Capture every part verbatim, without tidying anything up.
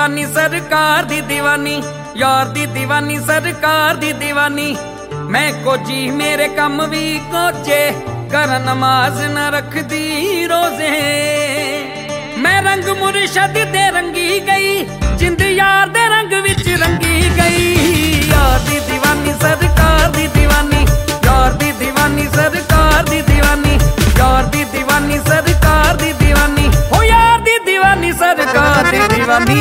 दीवानी सरकार दी दीवानी, यार दी दीवानी सरकार दी दीवानी। मैं कोजी मेरे कम भी कोचे, कर नमाज न रखदी रोजे। मैं रंग मुर्शद दे रंगी गई, जिंद यार दे रंग विच रंगी गई। यार दी दीवानी सरकार दी दीवानी, यार दी दीवानी सरकार दी दीवानी, यार दी दीवानी सरकार दी दीवानी। हो यार दी दीवानी सरकार दी दीवानी।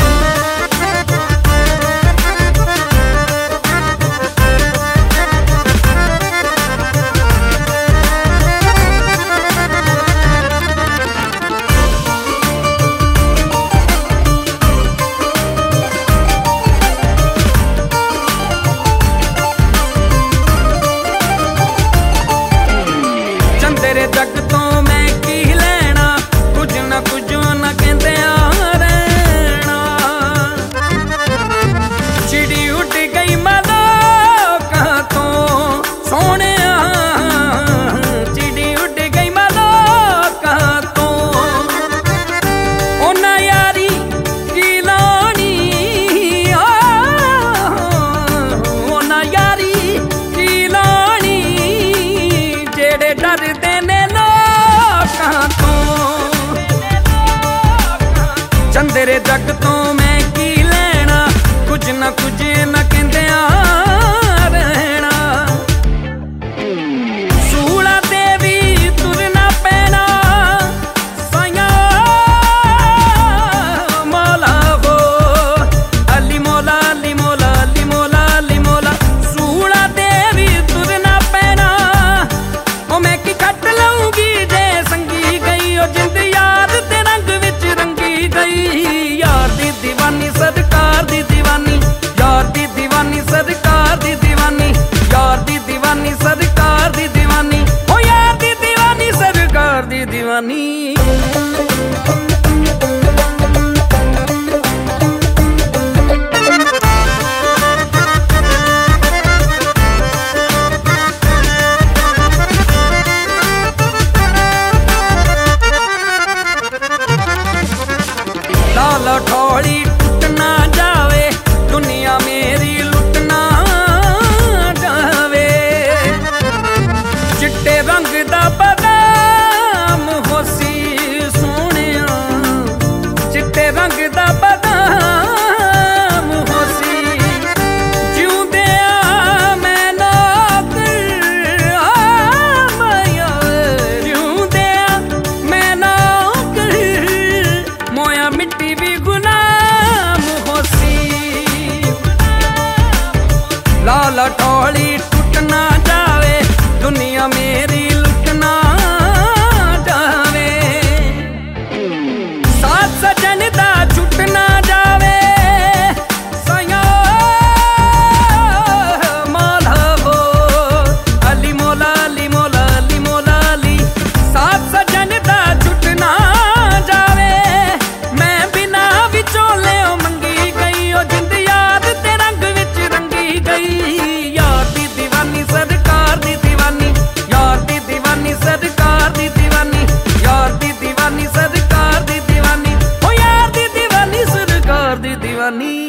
तेरे जग तो मैं की लेना, कुछ ना कुछ ना कहते आ रहना। चिड़ी उठ गई मलोका तो सोने, चिड़ी उठ गई मलोका तो। ओना यारी की लानी, ओना यारी की लानी, जेड़े डरदे चंदेरे जग तो मैं की लेना, कुछ ना कुछ ना कहते आ रहना। सूला ते भी तुरना पैना, साया मौला वो अली मौला अली मौला अली मौला अली मौला। सूला ते भी तुरना पैना, ओ मैं की कट लूंगी जे संगी गई। ओ जिंद याद ते रंग विच रंगी गई। यार दी दीवानी सरकार दी दीवानी, यार दी दीवानी सरकार दी दीवानी, यार दी दीवानी सरकार दी दीवानी। ओ यार दी दीवानी सरकार दी दीवानी। लाल ठोड़ी टूट ना जावे, दुनिया मेरी लुट ना जावे। चिट्टे रंग दा बदाम होसी सोहणिया, चिट्टे रंग दा बदाम होसी। जिउंदे आ मैं नौकर माया, जिउंदे आ मैं नौकर मोया मिट्टी भी गुलाम होसी। लाल ठोड़ी टूट ना जावे, दुनिया मेरी लुट ना जावे। साथ सजन दा छुट ना जावे, साया मौला वो अली मौला अली मौला अली मौला अली। साथ सजन दा छुट ना जावे, मैं बिना विचोले मंगी गई। ओ जिंद याद ते रंग विच रंगी गई। यार दी दीवानी सरकार दी दीवानी, यार दी दीवानी सरकार दी दीवानी, यार दी दीवानी सरकार दी दीवानी। ओ यार दी दीवानी सरकार दी दीवानी।